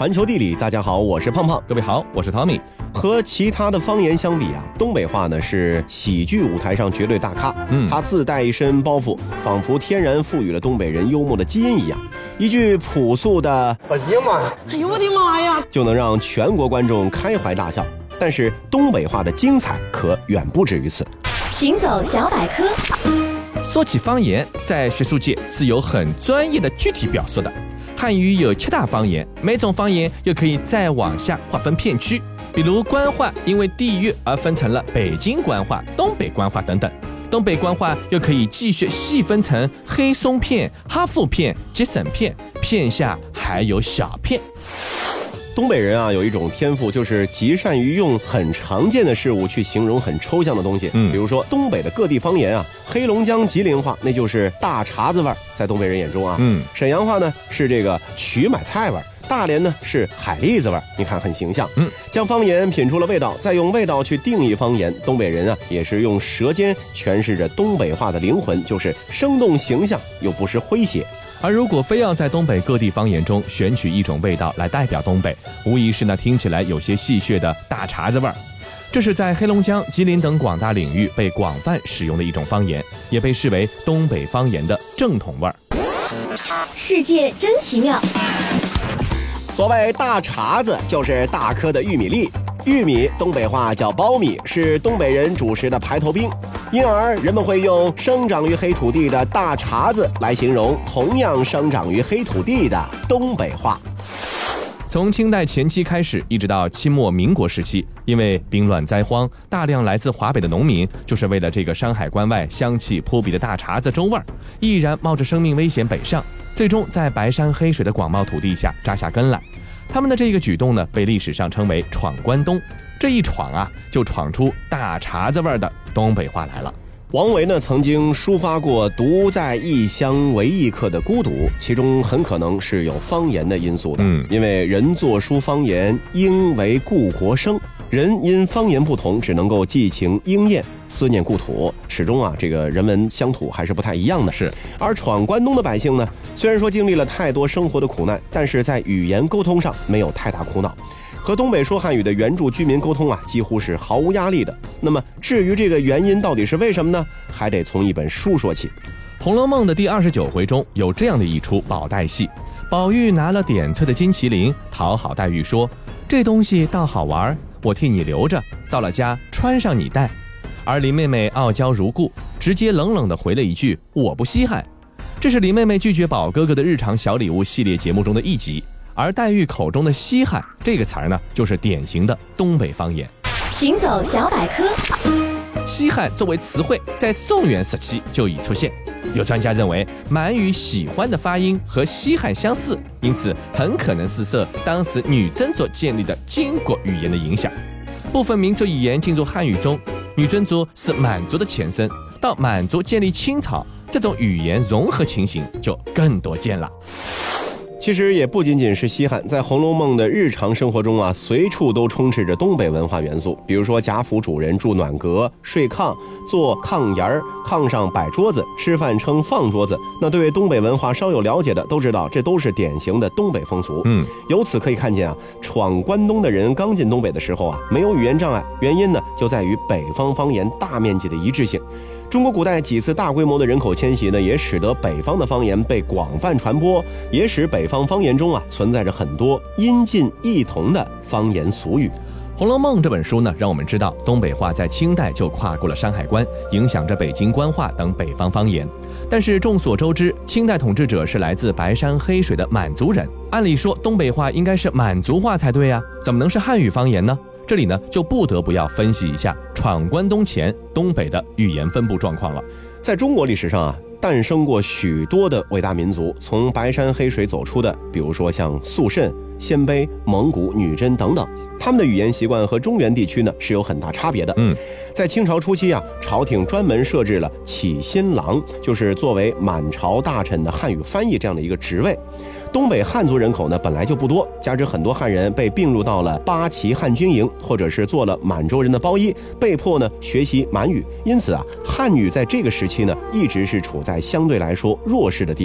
环球地理，大家好，我是胖胖。 各位好，我是 Tommy。 和其他的方言相比啊，东北话呢是喜剧舞台上绝对大咖。它自带一身包袱，仿佛天然赋予了东北人幽默的基因一样。一句朴素的“哎呀妈呀”，哎呦我的妈呀，就能让全国观众开怀大笑。但是东北话的精彩可远不止于此。 行走小百科。 说起方言，在学术界是有很专业的具体表述的。汉语有7大方言，每种方言又可以再往下划分片区，比如官话因为地域而分成了北京官话、东北官话等等。东北官话又可以继续细分成黑松片、哈富片、吉省片，片下还有小片。 东北人啊，有一种天赋，就是极善于用很常见的事物去形容很抽象的东西。比如说东北的各地方言啊，黑龙江吉林话那就是大碴子味儿，在东北人眼中啊，沈阳话呢是这个曲买菜味儿，大连呢是海蛎子味儿，你看很形象。将方言品出了味道，再用味道去定义方言。东北人啊，也是用舌尖诠释着东北话的灵魂，就是生动形象又不失诙谐。 而如果非要在东北各地方言中选取一种味道来代表东北，无疑是那听起来有些戏谑的大碴子味儿。这是在黑龙江、吉林等广大领域被广泛使用的一种方言，也被视为东北方言的正统味儿。 世界真奇妙。 所谓大碴子，就是大颗的玉米粒。玉米东北话叫苞米，是东北人主食的排头兵，因而人们会用生长于黑土地的大碴子来形容同样生长于黑土地的东北话。 从清代前期开始，一直到清末民国时期，因为兵乱灾荒，大量来自华北的农民就是为了这个山海关外香气扑鼻的大碴子州味儿，毅然冒着生命危险北上，最终在白山黑水的广袤土地下扎下根来。他们的这个举动呢，被历史上称为闯关东。这一闯啊，就闯出大碴子味的东北话来了。 王维呢，曾经抒发过独在异乡为异客的孤独，其中很可能是有方言的因素的。因为人作书方言，应为故国声。人因方言不同，只能够寄情应验，思念故土，始终啊，这个人文乡土还是不太一样的。 是， 而闯关东的百姓呢，虽然说经历了太多生活的苦难，但是在语言沟通上没有太大苦恼，和东北说汉语的原住居民沟通啊，几乎是毫无压力的。那么至于这个原因到底是为什么呢？还得从一本书说起。《 红楼梦》的第29回中有这样的一出宝黛戏，宝玉拿了点翠的金麒麟，讨好黛玉说：“这东西倒好玩，我替你留着，到了家穿上你戴。”而林妹妹傲娇如故，直接冷冷地回了一句：“我不稀罕。”这是林妹妹拒绝宝哥哥的日常小礼物系列节目中的一集。而黛玉口中的稀罕这个词儿呢，就是典型的东北方言。 行走小百科。 稀罕作为词汇在宋元时期就已出现，有专家认为满语喜欢的发音和稀罕相似，因此很可能是受当时女真族建立的金国语言的影响。部分民族语言进入汉语中，女真族是满族的前身，到满族建立清朝，这种语言融合情形就更多见了。 其实也不仅仅是稀罕，在《红楼梦》的日常生活中啊，随处都充斥着东北文化元素。比如说贾府主人住暖阁、睡炕、坐炕沿儿，炕上摆桌子，吃饭称放桌子。那对东北文化稍有了解的都知道，这都是典型的东北风俗。由此可以看见啊，闯关东的人刚进东北的时候啊，没有语言障碍，原因呢就在于北方方言大面积的一致性。中国古代几次大规模的人口迁徙呢，也使得北方的方言被广泛传播，也使北方方言中啊存在着很多音近异同的方言俗语。 《红楼梦》这本书呢，让我们知道东北话在清代就跨过了山海关，影响着北京官话等北方方言。但是众所周知，清代统治者是来自白山黑水的满族人，按理说东北话应该是满族话才对啊，怎么能是汉语方言呢？这里呢，就不得不要分析一下闯关东前东北的语言分布状况了。 在中国历史上啊，诞生过许多的伟大民族，从白山黑水走出的，比如说像肃慎、鲜卑、蒙古、女真等等，他们的语言习惯和中原地区呢是有很大差别的。在清朝初期啊，朝廷专门设置了启新郎，就是作为满朝大臣的汉语翻译这样的一个职位。东北汉族人口呢本来就不多，加之很多汉人被并入到了八旗汉军营，或者是做了满洲人的包衣，被迫呢学习满语，因此啊，汉语在这个时期呢一直是处在相对来说弱势的地位的。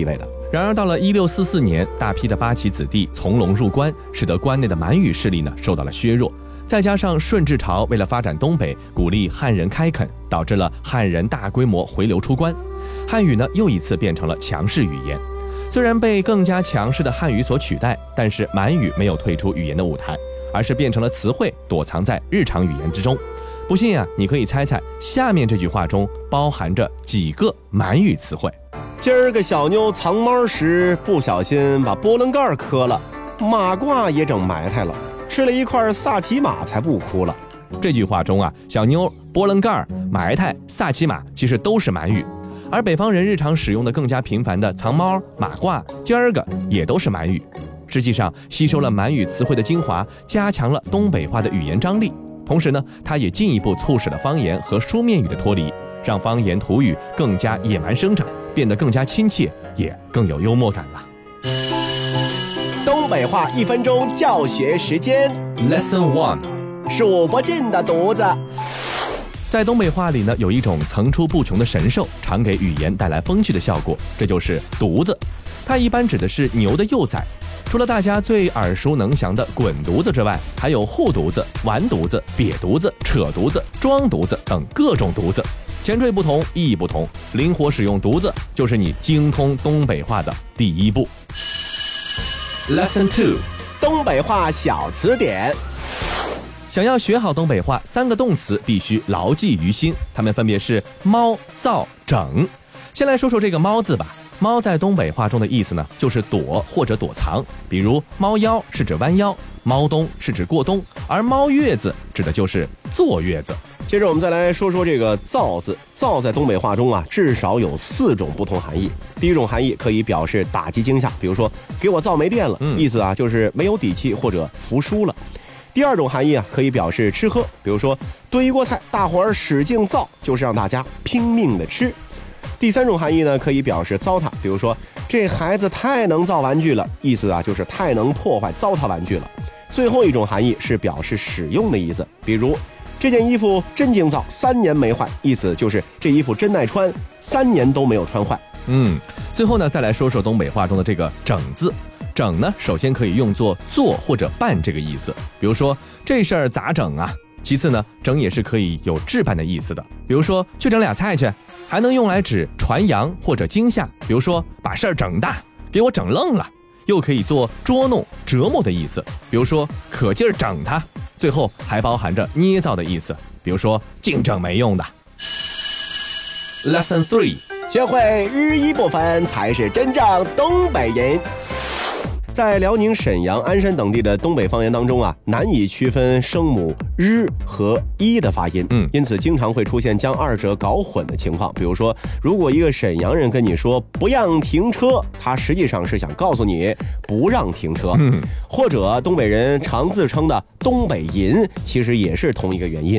然而到了1644年，大批的八旗子弟从龙入关，使得关内的满语势力呢受到了削弱。再加上顺治朝为了发展东北，鼓励汉人开垦，导致了汉人大规模回流出关，汉语呢又一次变成了强势语言。虽然被更加强势的汉语所取代，但是满语没有退出语言的舞台，而是变成了词汇，躲藏在日常语言之中。不信啊，你可以猜猜下面这句话中包含着几个满语词汇。 今儿个小妞藏猫时不小心把波棱盖磕了，马褂也整埋汰了，吃了一块萨其马才不哭了。 这句话中啊，小妞、波棱盖、埋汰、萨其马其实都是满语，而北方人日常使用的更加频繁的藏猫、马褂、今儿个也都是满语。实际上吸收了满语词汇的精华，加强了东北话的语言张力，同时呢，它也进一步促使了方言和书面语的脱离，让方言土语更加野蛮生长，变得更加亲切，也更有幽默感了。 东北话1分钟教学时间 Lesson 1， 数不尽的犊子。 在东北话里呢，有一种层出不穷的神兽，常给语言带来风趣的效果，这就是犊子。它一般指的是牛的幼崽。除了大家最耳熟能详的滚犊子之外，还有护犊子、完犊子、瘪犊子、扯犊子、装犊子等各种犊子，前缀不同，意义不同，灵活使用犊子就是你精通东北话的第一步。Lesson 2， 东北话小词典。 想要学好东北话，3个动词必须牢记于心，它们分别是猫、造、整。先来说说这个猫字吧。猫在东北话中的意思呢，就是躲或者躲藏，比如猫腰是指弯腰，猫冬是指过冬，而猫月子指的就是坐月子。 接着我们再来说说这个造字。造在东北话中啊，至少有4种不同含义。第一种含义可以表示打击惊吓，比如说给我造没电了，意思啊就是没有底气或者服输了。第二种含义啊，可以表示吃喝，比如说炖一锅菜，大伙儿使劲造，就是让大家拼命的吃。第3种含义呢，可以表示糟蹋，比如说这孩子太能造玩具了，意思啊就是太能破坏糟蹋玩具了。最后一种含义是表示使用的意思，比如这件衣服真精造，3年没坏，意思就是这衣服真耐穿，3年都没有穿坏。 最后呢，再来说说东北话中的这个整字。整呢，首先可以用作做或者办这个意思，比如说这事儿咋整啊？其次呢，整也是可以有置办的意思的，比如说去整俩菜去，还能用来指传扬或者惊吓，比如说把事儿整大，给我整愣了，又可以做捉弄、折磨的意思，比如说可劲儿整他。最后还包含着捏造的意思，比如说净整没用的。Lesson 3， 学会日一部分才是真正东北人。在辽宁沈阳、鞍山等地的东北方言当中啊，难以区分声母日和一的发音，因此经常会出现将二者搞混的情况。比如说，如果一个沈阳人跟你说不让停车，他实际上是想告诉你不让停车，或者东北人常自称的东北人，其实也是同一个原因。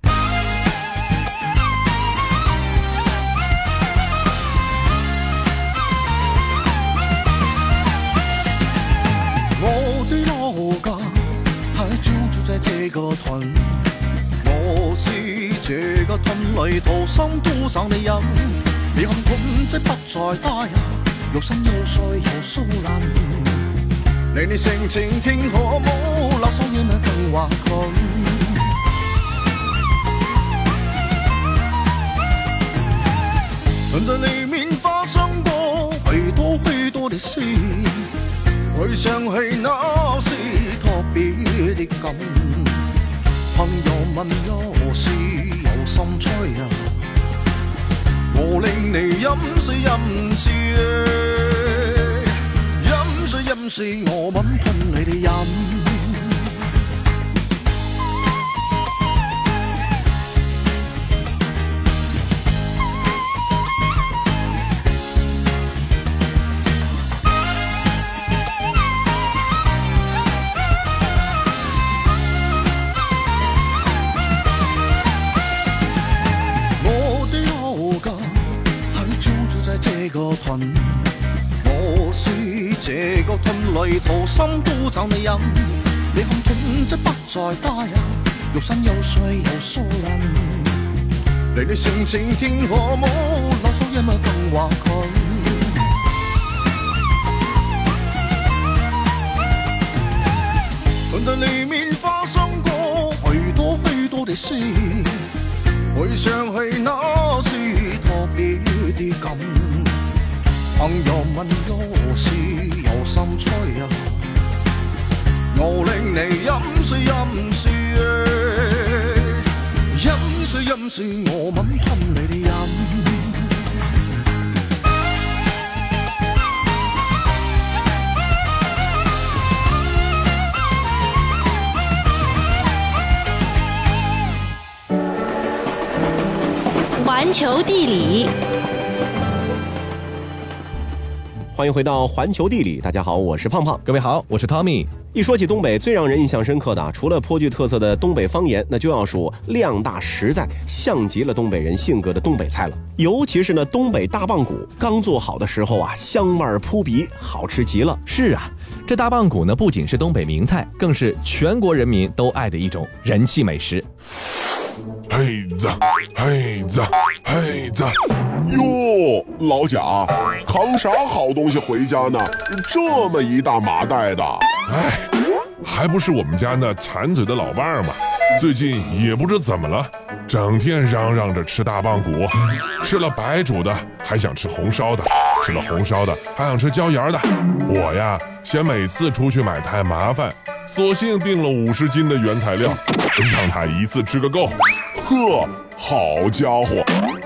这个屯里土生土长的人，你看屯即不再大呀，有山有水有树林，你性情天可冇，老少爷们更话困。曾在里面发生过许多的事，回想起那是特别的感。朋友問有事有心吹啊，我令你飲水飲水，飲水飲水，我吻噴你哋飲。我是这个屯里土生土长的人，你看屯即不再大呀，有山有水有树林，你性情天可冇，老少爷们更话困。 里面发生过许多许多的事，回想起那是特别的感。朋友问我是有心吹啊，我令你飲水飲水，飲水飲水，我吻噴你的飲。 环球地理， 欢迎回到环球地理，大家好，我是胖胖。 各位好，我是 Tommy。 一说起东北，最让人印象深刻的除了颇具特色的东北方言，那就要数量大实在、像极了东北人性格的东北菜了。尤其是东北大棒骨，刚做好的时候啊，香味扑鼻，好吃极了。 是啊，这大棒骨呢，不仅是东北名菜，更是全国人民都爱的一种人气美食。 嘿子，嘿子，嘿子！哟，老贾，扛啥好东西回家呢？这么一大麻袋的。 哎，还不是我们家那馋嘴的老伴儿嘛，最近也不知怎么了，整天嚷嚷着吃大棒骨，吃了白煮的还想吃红烧的，吃了红烧的还想吃椒盐的。我呀，嫌每次出去买太麻烦，索性订了50斤的原材料，让他一次吃个够。 呵，好家伙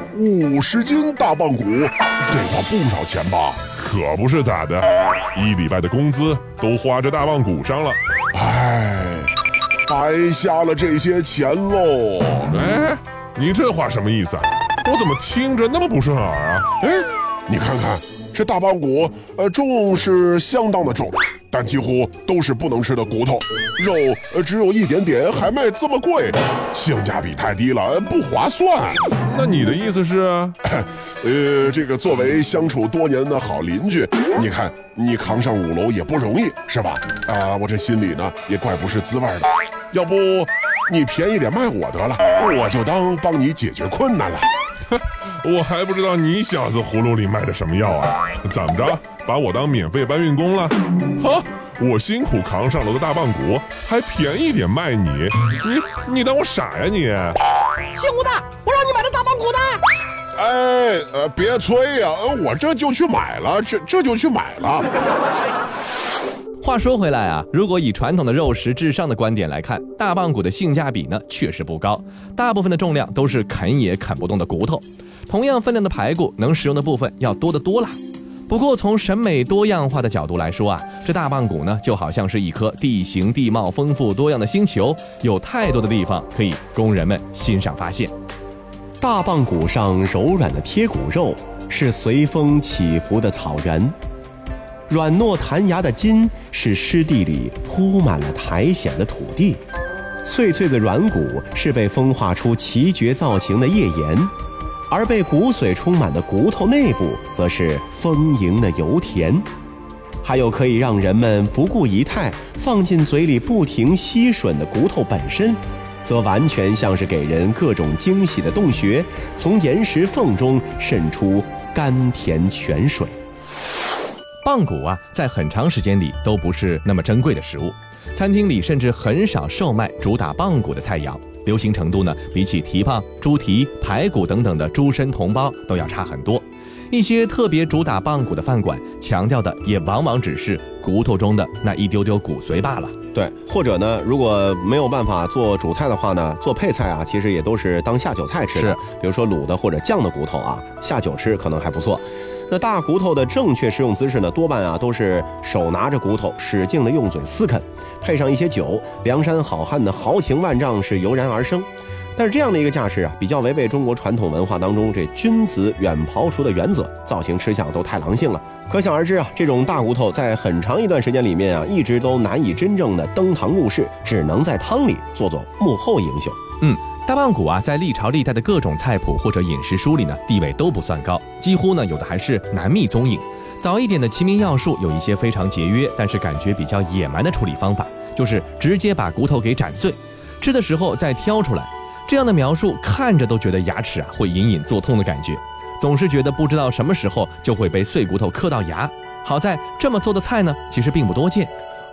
，50斤大棒骨，得花不少钱吧？ 可不是咋的，1礼拜的工资都花这大棒骨上了。 哎，白瞎了这些钱喽！ 哎，你这话什么意思啊？我怎么听着那么不顺耳啊？ 哎，你看看这大棒骨，重是相当的重，但几乎都是不能吃的骨头，肉只有一点点，还卖这么贵，性价比太低了，不划算。 那你的意思是？ 这个作为相处多年的好邻居，你看你扛上5楼也不容易，是吧？我这心里呢也怪不是滋味的。要不你便宜点卖我得了，我就当帮你解决困难了。 我还不知道你小子葫芦里卖的什么药啊？怎么着，把我当免费搬运工了？哈，我辛苦扛上楼的大棒骨，还便宜点卖你？你当我傻呀你？ 姓吴的，我让你买的大棒骨呢？ 别催呀，我这就去买了，这就去买了。 话说回来啊，如果以传统的肉食至上的观点来看，大棒骨的性价比呢确实不高，大部分的重量都是啃也啃不动的骨头，同样分量的排骨能使用的部分要多得多啦。不过从审美多样化的角度来说啊，这大棒骨呢就好像是一颗地形地貌丰富多样的星球，有太多的地方可以供人们欣赏发现。 大棒骨上柔软的贴骨肉是随风起伏的草原，软糯弹牙的筋是湿地里铺满了苔藓的土地，脆脆的软骨是被风化出奇绝造型的页岩，而被骨髓充满的骨头内部则是丰盈的油田。还有可以让人们不顾仪态放进嘴里不停吸吮的骨头本身，则完全像是给人各种惊喜的洞穴，从岩石缝中渗出甘甜泉水。 棒骨啊，在很长时间里都不是那么珍贵的食物，餐厅里甚至很少售卖主打棒骨的菜肴，流行程度呢，比起蹄膀、猪蹄、排骨等等的猪身同胞都要差很多。一些特别主打棒骨的饭馆，强调的也往往只是骨头中的那一丢丢骨髓罢了。 对，或者呢，如果没有办法做主菜的话呢，做配菜啊，其实也都是当下酒菜吃的。比如说卤的或者酱的骨头啊，下酒吃可能还不错。那大骨头的正确食用姿势呢，多半啊都是手拿着骨头，使劲的用嘴撕啃，配上一些酒，梁山好汉的豪情万丈是油然而生。但是这样的一个架势啊，比较违背中国传统文化当中这君子远庖厨的原则，造型吃相都太狼性了。可想而知啊，这种大骨头在很长一段时间里面啊，一直都难以真正的登堂入室，只能在汤里做幕后英雄。 大棒骨啊，在历朝历代的各种菜谱或者饮食书里呢，地位都不算高，几乎呢有的还是难觅踪影。早一点的齐民要术有一些非常节约，但是感觉比较野蛮的处理方法，就是直接把骨头给斩碎，吃的时候再挑出来。这样的描述看着都觉得牙齿啊会隐隐作痛的感觉，总是觉得不知道什么时候就会被碎骨头磕到牙。好在这么做的菜呢，其实并不多见。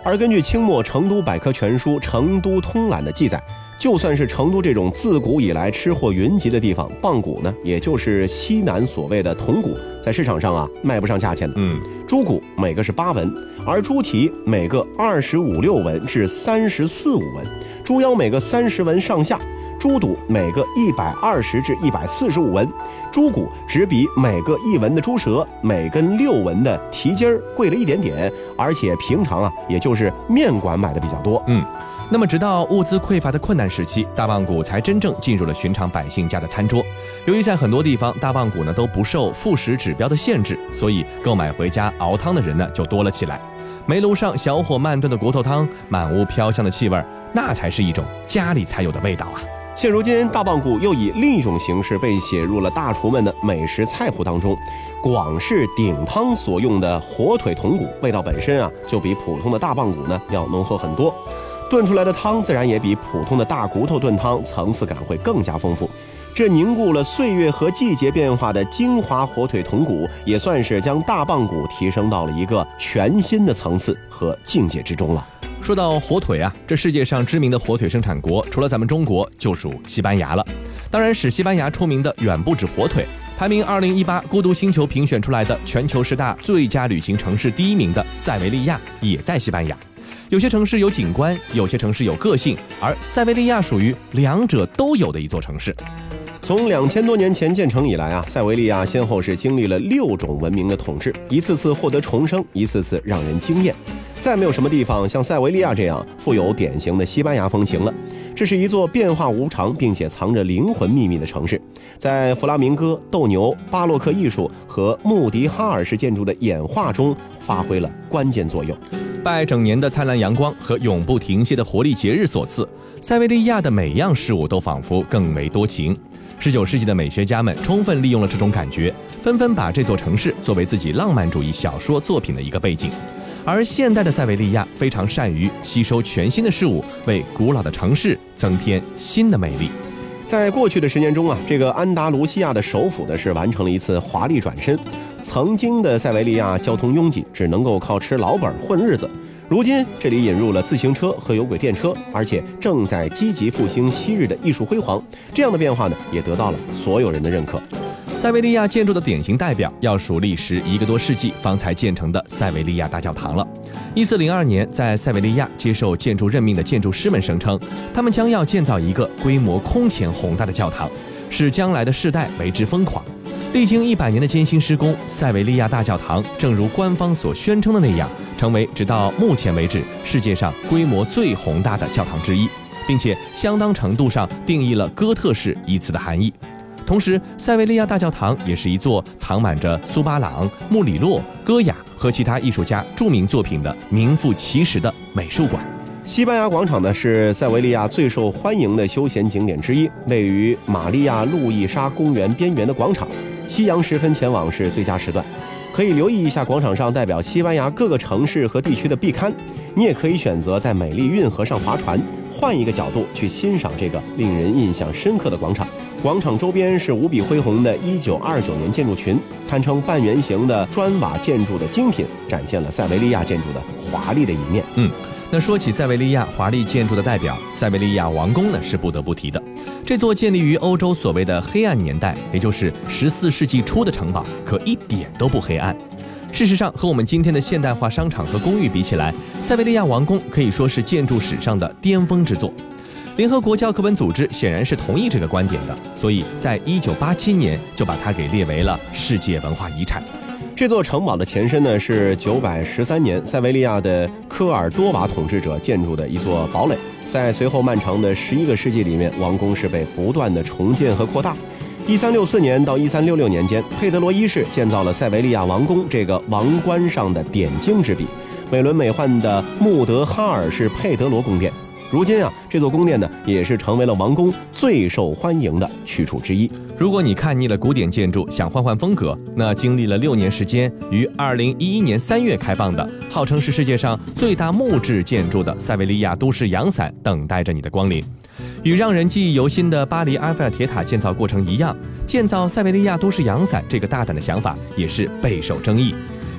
而根据清末成都百科全书《成都通览》的记载，就算是成都这种自古以来吃货云集的地方，棒骨呢，也就是西南所谓的筒骨，在市场上卖不上价钱的。猪骨每个是8文，而猪蹄每个25-6文至34-5文，猪腰每个30文上下，猪肚每个120至145文，猪骨只比每个1文的猪舌、每根6文的蹄筋贵了一点点，而且平常也就是面馆买的比较多。 那么直到物资匮乏的困难时期，大棒骨才真正进入了寻常百姓家的餐桌。由于在很多地方大棒骨呢都不受副食指标的限制，所以购买回家熬汤的人呢就多了起来。煤炉上小火慢炖的骨头汤，满屋飘香的气味，那才是一种家里才有的味道啊。 现如今，大棒骨又以另一种形式被写入了大厨们的美食菜谱当中。广式鼎汤所用的火腿筒骨，味道本身就比普通的大棒骨呢要浓厚很多，炖出来的汤自然也比普通的大骨头炖汤层次感会更加丰富。这凝固了岁月和季节变化的精华火腿筒骨，也算是将大棒骨提升到了一个全新的层次和境界之中了。 说到火腿这世界上知名的火腿生产国，除了咱们中国，就属西班牙了。当然，使西班牙出名的远不止火腿。排名2018孤独星球评选出来的全球10大最佳旅行城市第1名的塞维利亚，也在西班牙。有些城市有景观，有些城市有个性，而塞维利亚属于两者都有的一座城市。 从2000多年前建成以来塞维利亚先后是经历了6种文明的统治，一次次获得重生，一次次让人惊艳。再没有什么地方像塞维利亚这样富有典型的西班牙风情了。这是一座变化无常并且藏着灵魂秘密的城市，在弗拉明戈、斗牛、巴洛克艺术和穆迪哈尔式建筑的演化中发挥了关键作用。 拜整年的灿烂阳光和永不停歇的活力节日所赐，塞维利亚的每样事物都仿佛更为多情。19世纪的美学家们充分利用了这种感觉，纷纷把这座城市作为自己浪漫主义小说作品的一个背景。而现代的塞维利亚非常善于吸收全新的事物，为古老的城市增添新的魅力。 在过去的10年中这个安达卢西亚的首府呢是完成了一次华丽转身。曾经的塞维利亚交通拥挤，只能够靠吃老本混日子。如今这里引入了自行车和有轨电车，而且正在积极复兴昔日的艺术辉煌。这样的变化呢，也得到了所有人的认可。 塞维利亚建筑的典型代表要数历时1个多世纪方才建成的塞维利亚大教堂了。1402年，在塞维利亚接受建筑任命的建筑师们声称，他们将要建造一个规模空前宏大的教堂，使将来的世代为之疯狂。历经100年的艰辛施工，塞维利亚大教堂正如官方所宣称的那样，成为直到目前为止世界上规模最宏大的教堂之一，并且相当程度上定义了哥特式一词的含义。同时，塞维利亚大教堂也是一座藏满着苏巴朗、穆里洛、戈雅和其他艺术家著名作品的名副其实的美术馆。 西班牙广场呢是塞维利亚最受欢迎的休闲景点之一，位于玛利亚路易莎公园边缘的广场，夕阳时分前往是最佳时段。可以留意一下广场上代表西班牙各个城市和地区的壁龛，你也可以选择在美丽运河上划船，换一个角度去欣赏这个令人印象深刻的广场。广场周边是无比恢宏的1929年建筑群，堪称半圆形的砖瓦建筑的精品，展现了塞维利亚建筑的华丽的一面。 那说起塞维利亚华丽建筑的代表，塞维利亚王宫呢是不得不提的。这座建立于欧洲所谓的黑暗年代，也就是14世纪初的城堡，可一点都不黑暗。事实上，和我们今天的现代化商场和公寓比起来，塞维利亚王宫可以说是建筑史上的巅峰之作。联合国教科文组织显然是同意这个观点的，所以在1987年就把它给列为了世界文化遗产。 这座城堡的前身呢是913年塞维利亚的科尔多瓦统治者建筑的一座堡垒，在随后漫长的11个世纪里面，王宫是被不断的重建和扩大。1364年到1366年间，佩德罗一世建造了塞维利亚王宫这个王冠上的点睛之笔，美轮美奂的穆德哈尔式佩德罗宫殿。如今这座宫殿呢，也是成为了王宫最受欢迎的去处之一。 如果你看腻了古典建筑，想换换风格，那经历了6年时间，于2011年3月开放的，号称是世界上最大木质建筑的塞维利亚都市阳伞，等待着你的光临。与让人记忆犹新的巴黎埃菲尔铁塔建造过程一样，建造塞维利亚都市阳伞这个大胆的想法也是备受争议。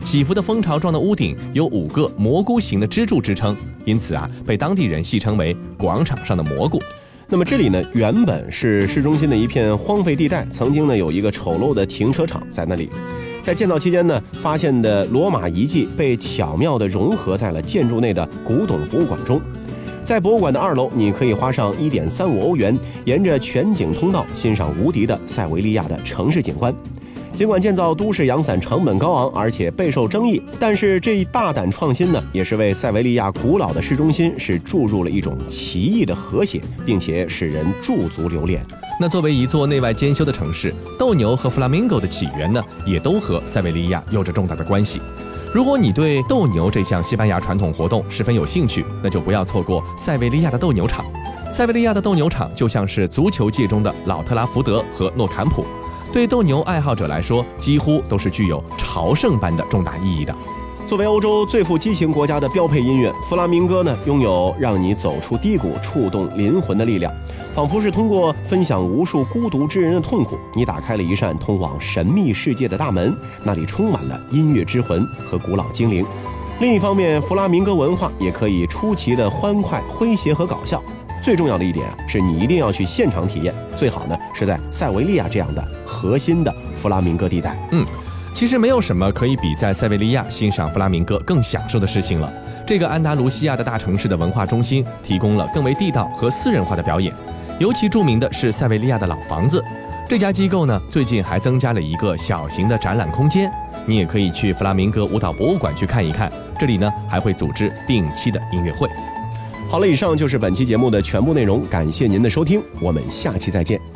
起伏的蜂巢状的屋顶有5个蘑菇形的支柱支撑，因此被当地人戏称为广场上的蘑菇。 那么这里呢，原本是市中心的一片荒废地带，曾经呢有一个丑陋的停车场在那里。在建造期间呢，发现的罗马遗迹被巧妙地融合在了建筑内的古董博物馆中。在博物馆的2楼，你可以花上1.35欧元，沿着全景通道欣赏无敌的塞维利亚的城市景观。尽管建造都市阳伞成本高昂，而且备受争议，但是这一大胆创新呢，也是为塞维利亚古老的市中心是注入了一种奇异的和谐，并且使人驻足留恋。 那作为一座内外兼修的城市，斗牛和 Flamingo 的起源呢，也都和塞维利亚有着重大的关系。如果你对斗牛这项西班牙传统活动十分有兴趣，那就不要错过塞维利亚的斗牛场。塞维利亚的斗牛场就像是足球界中的老特拉福德和诺坎普，对斗牛爱好者来说，几乎都是具有朝圣般的重大意义的。 作为欧洲最富激情国家的标配音乐，弗拉明戈呢，拥有让你走出低谷、触动灵魂的力量，仿佛是通过分享无数孤独之人的痛苦，你打开了一扇通往神秘世界的大门，那里充满了音乐之魂和古老精灵。另一方面，弗拉明戈文化也可以出奇的欢快、诙谐和搞笑。最重要的一点是你一定要去现场体验，最好呢是在塞维利亚这样的核心的弗拉明戈地带。 其实没有什么可以比在塞维利亚欣赏弗拉明戈更享受的事情了。这个安达卢西亚的大城市的文化中心提供了更为地道和私人化的表演，尤其著名的是塞维利亚的老房子。这家机构呢，最近还增加了一个小型的展览空间，你也可以去弗拉明戈舞蹈博物馆去看一看。这里呢还会组织定期的音乐会。 好了，以上就是本期节目的全部内容，感谢您的收听，我们下期再见。